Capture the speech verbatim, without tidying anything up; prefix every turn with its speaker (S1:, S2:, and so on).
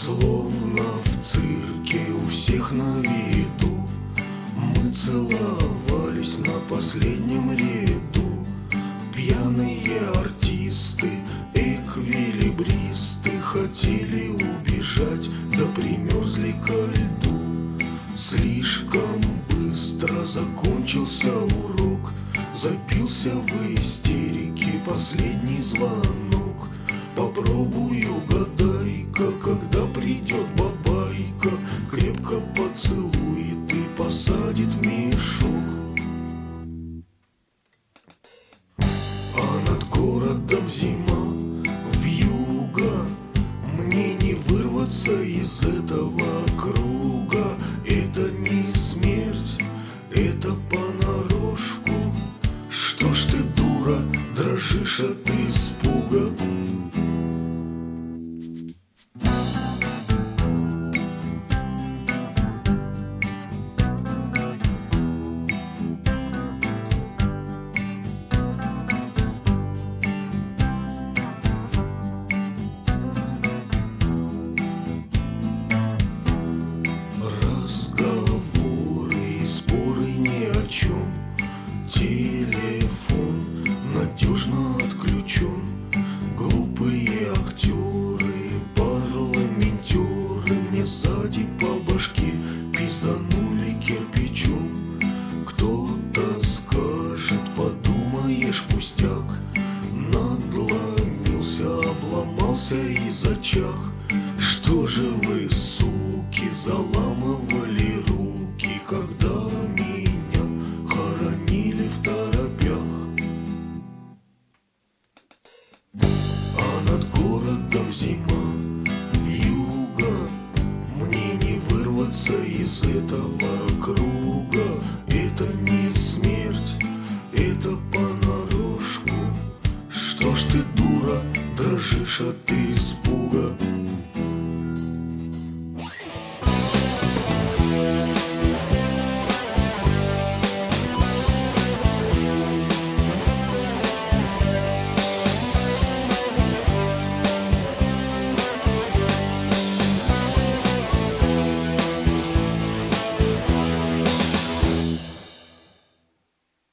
S1: Словно в цирке у всех на виду мы целовались на последнем ряду. Пьяные артисты, эквилибристы хотели убежать, да примерзли ко льду. Слишком быстро закончился урок, забился в истерике последний звонок. Попробую, угадай-ка, когда придет бабайка, крепко поцелует и посадит в мешок. А над городом зима, вьюга, мне не вырваться из этого круга. Это не смерть, это понарошку. Что ж ты, дура, дрожишь от испуга? Телефон надежно отключен. Глупые актеры, парламентеры мне сзади по башке пизданули кирпичом. Кто-то скажет, подумаешь, пустяк, надломился, обломался и зачах. Что же вы, суки, заламывали руки, когда меня хоронили в торопях? А над городом зима, вьюга, мне не вырваться из этого круга. Это не смерть, это понарошку. Что ж ты, дура, дрожишь от испуга?